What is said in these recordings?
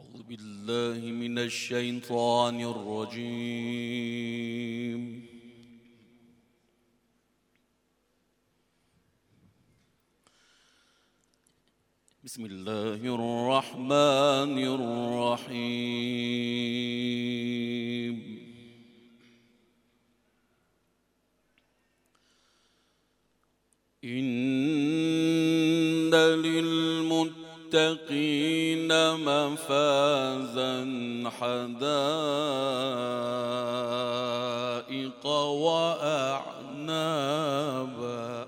أعوذ بالله من الشيطان الرجيم. بسم الله الرحمن الرحيم. إن للمتقين مفازا حدائق وأعنابا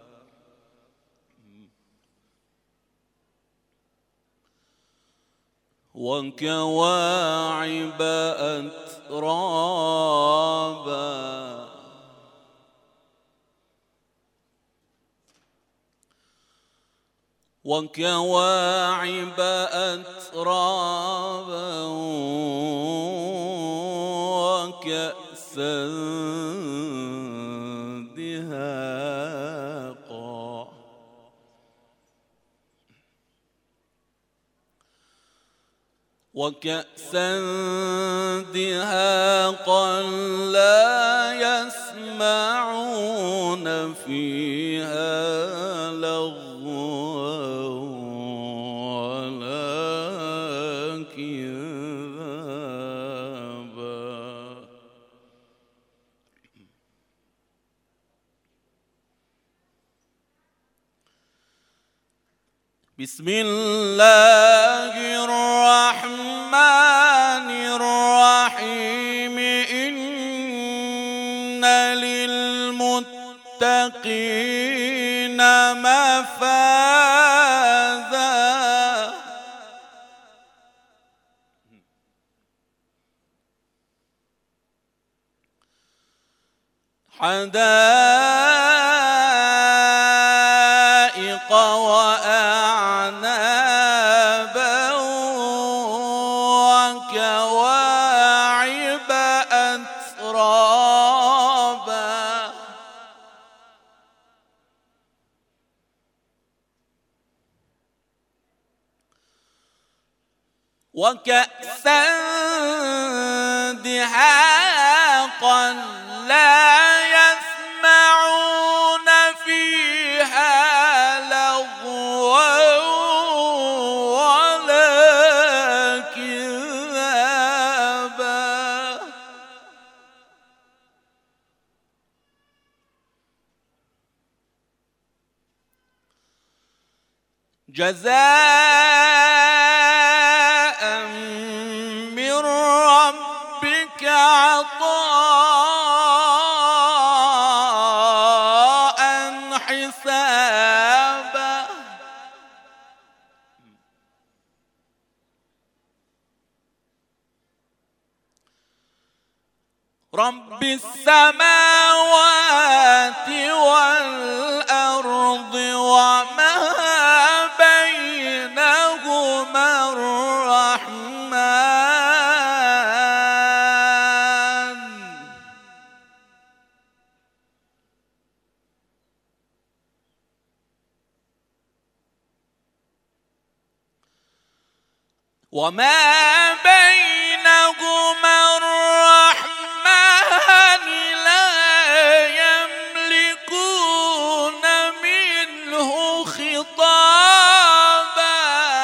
وكواعب أترابا وكواعب أترابا وكأسا دهاقا وكأسا دهاقا لا يسمعون فيها لغوا ولا كذابا. بسم الله الرحمن الرحيم. إن للمتقين مفازا حدائق وأعنابا وكواعب أترابا وكأسا دهاقا لا يسمعون فيها لغوا ولا كذابا. جزاء من ربك عطاء حسابا. رب السماوات والأرض وما بينهما الرحمن وما بينهما الرحمن لا يملكون منه خطابا.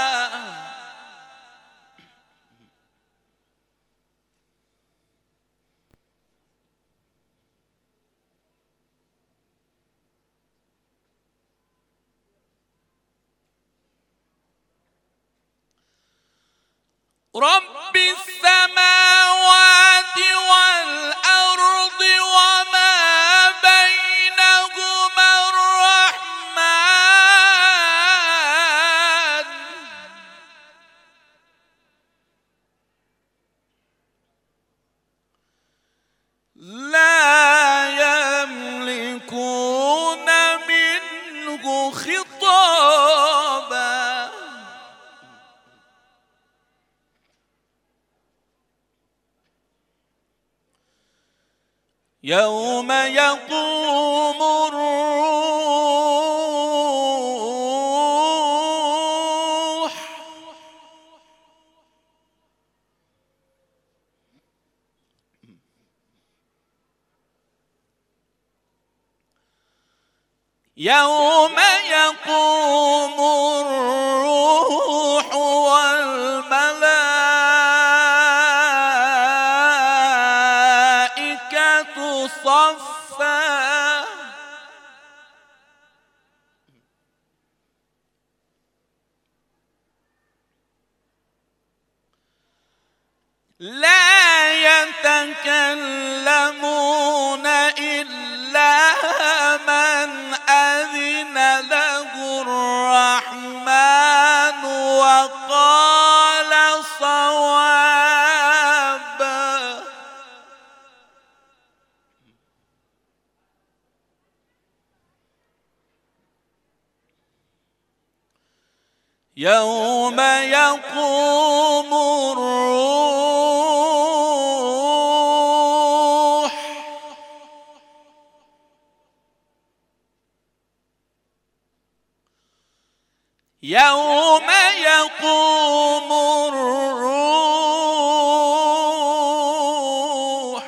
رب السماوات والأرض وما بينهما الرحمن لا يملكون منه خطابا. يوم يقوم الروح يوم يقوم الروح والملائكة صفا لا يتكلمون إلا من أذن له الرحمن وقال صوابا. يوم يقوم الروح يوم يقوم الروح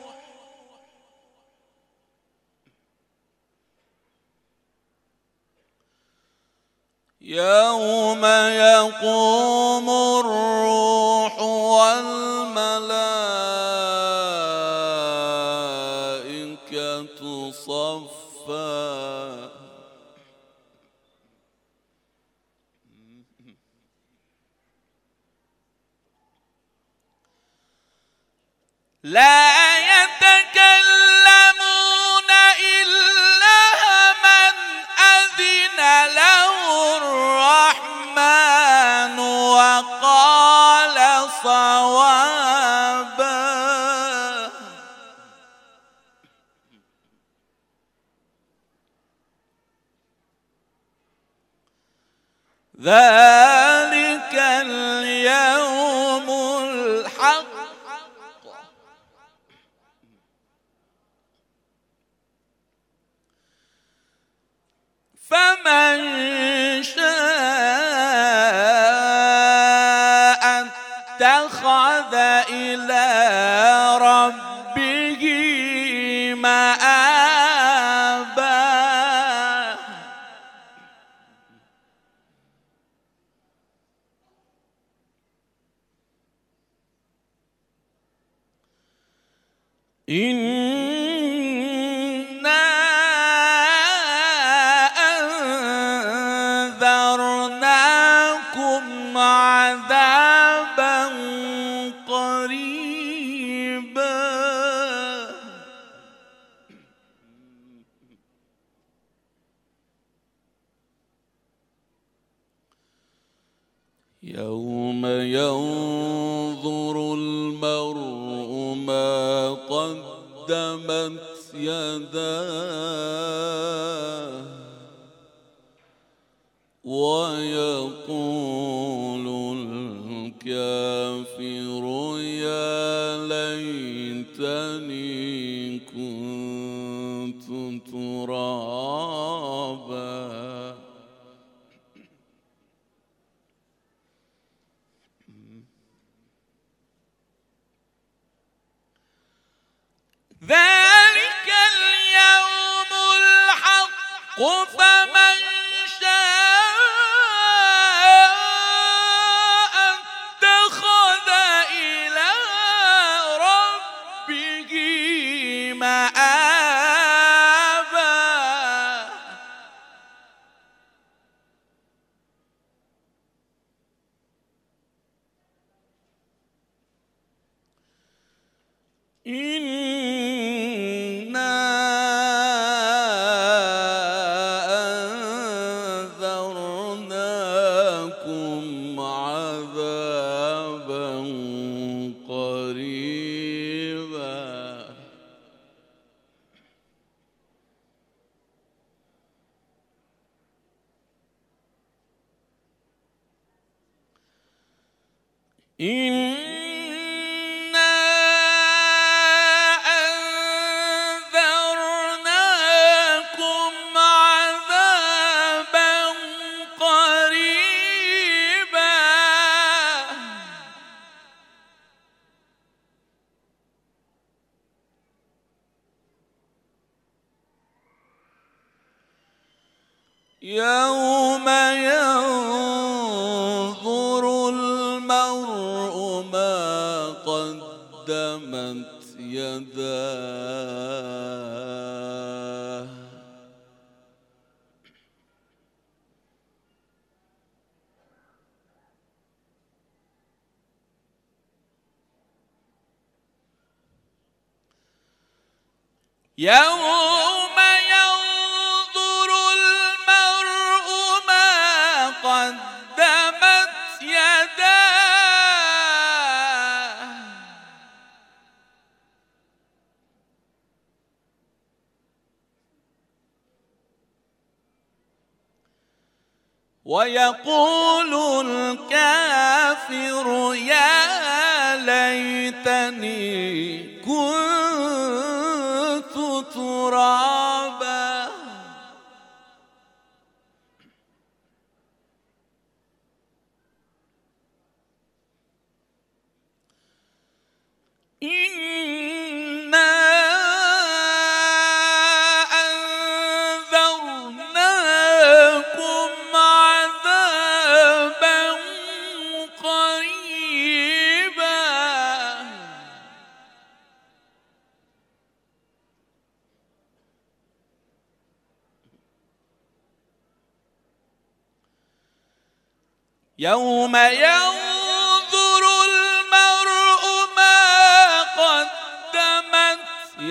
يوم يقوم الروح والملائكة صفا لا يتكلمون إلا من أذن له الرحمن وقال صوابا. ذلك اليوم الحق فمن شاء اتخذ إلى ربه مآبا. إنا أنذرناكم عذابا قريبا يوم ينظر المرء ما قدمت يداه ويقول الكافر يا ليتني كنت ترابا. ذلك اليوم الحق فمن شاء اتخذ إلى ربه مآبا. إنا أنذرناكم عذابا قريبا يوم ينظر المرء ما قدمت يداه يوم ينظر المرء ما قدمت يداه ويقول الكافر يا ليتني كنت ترابا إنا أنذرناكم عذابا قريبا يوم ينظر المرء ما قدمت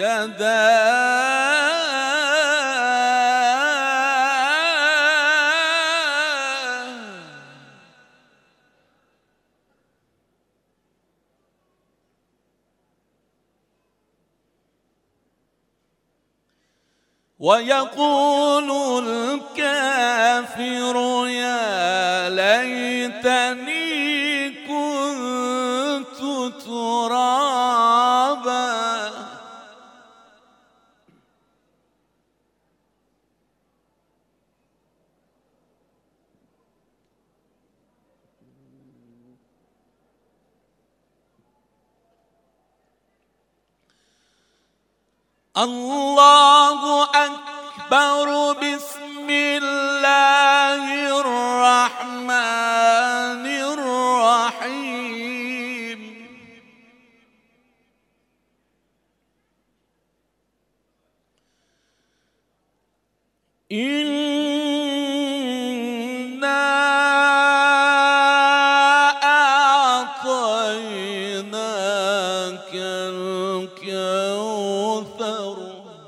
يداه ويقول الكافر يا ليتني كنت ترابا الله أكبر بسم الله الرحمن الرحيم إنا أعطيناك الكوثر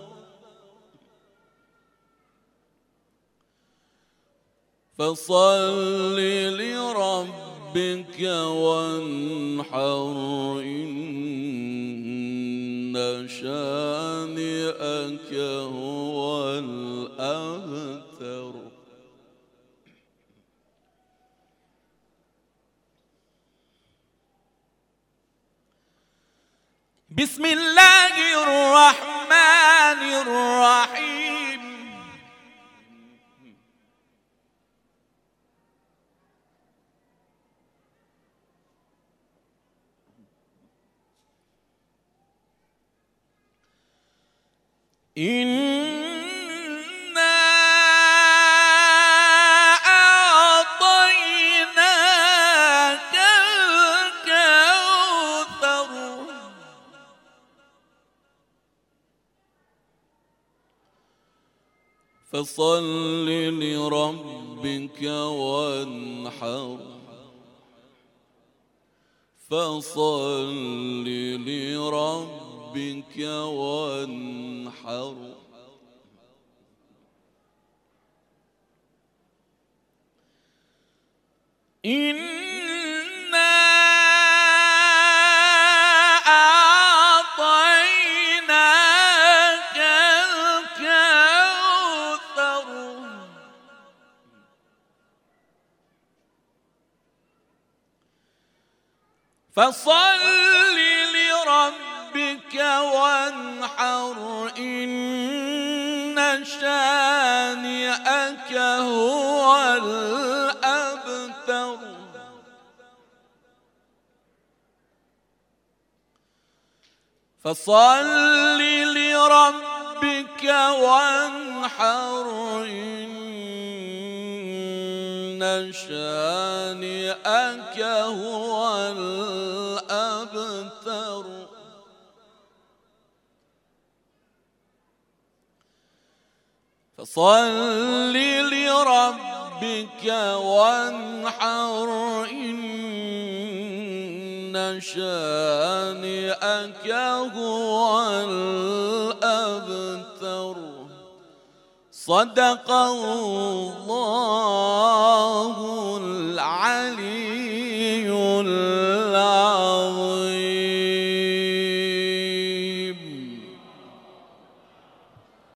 فصل لربك وانحر إن شانئك هو الأبتر بسم الله الرحمن الرحيم إنا أعطيناك الكوثر فصل لربك وانحر فصل لربك وانحر إنا أعطيناك الكوثر فصل لربك وانحر إن شانئك هو الأبتر فصل لربك وانحر إن شانئك هو الأبتر. فصل لربك وانحر إن شانئك هو الأبتر. صدق الله العلي